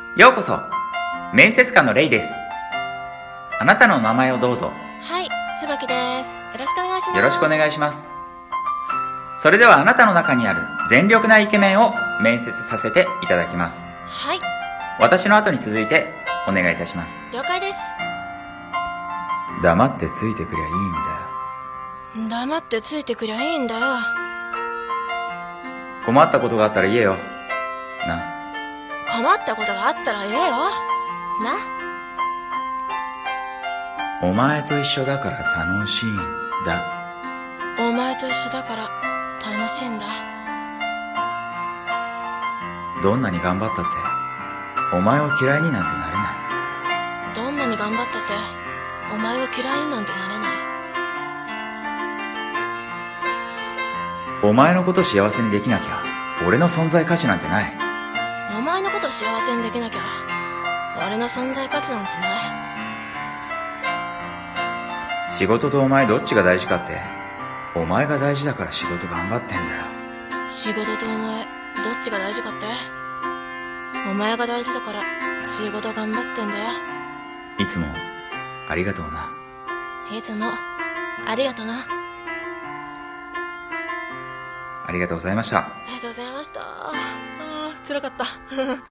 ようこそ、面接官のレイです。あなたの名前をどうぞ。 はい、椿です。よろしくお願いします。 よろしくお願いします。それではあなたの中にある全力なイケメンを面接させていただきます。 はい、 私の後に続いてお願いいたします。 了解です。 黙ってついてくりゃいいんだよ。 黙ってついてくりゃいいんだよ。 困ったことがあったら言えよ。な。 困ったことがあったら言えよ。な。 お前と一緒だから楽しいんだ。 お前と一緒だから楽しいんだ。 どんなに頑張ったってお前を嫌いになんてなれない。 どんなに頑張ったってお前を嫌いになんてなれない。 お前のこと幸せにできなきゃ俺の存在価値なんてない。 お前のこと幸せにできなきゃ俺の存在価値なんてない。 仕事とお前どっちが大事かってお前が大事だから仕事頑張ってんだよ。 仕事とお前どっちが大事かって、お前が大事だから仕事頑張ってんだよ。 いつもありがとうな。 いつもありがとな。 ありがとうございました。 ありがとうございました。辛かった